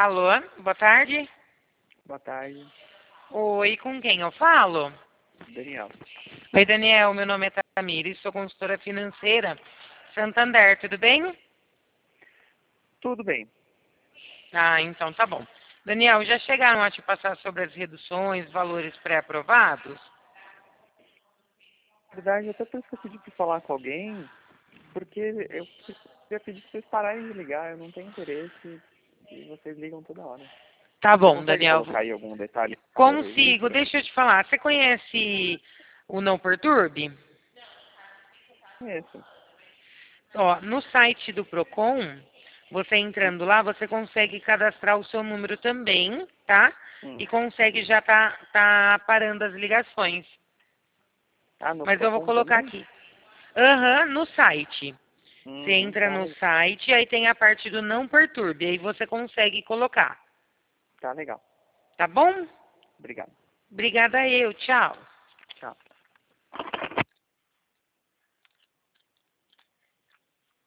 Alô, boa tarde. Boa tarde, Oi, com quem eu falo? Daniel. Oi, Daniel, meu nome é Tamires, sou consultora financeira Santander, tudo bem? Tudo bem. Ah, então tá bom. Daniel, já chegaram a te passar sobre as reduções, valores pré-aprovados? Na verdade, até por isso que eu pedi para falar com alguém, porque eu queria pedir para vocês pararem de ligar, eu não tenho interesse e vocês ligam toda hora. Tá Você bom, consegue Daniel. colocar aí algum detalhe sobre Consigo, isso? deixa eu te falar. Você conhece o Não Perturbe? Conheço. Ó, no site do Procon, você entrando lá, você consegue cadastrar o seu número também, tá? Hum. E consegue já tá parando as ligações. Ah, no Mas eu vou Procon colocar também? aqui. Aham, no site. Você entra Tá, no site, aí tem a parte do Não Perturbe, aí você consegue colocar. tá legal. Tá bom? Obrigado. Obrigada eu, tchau.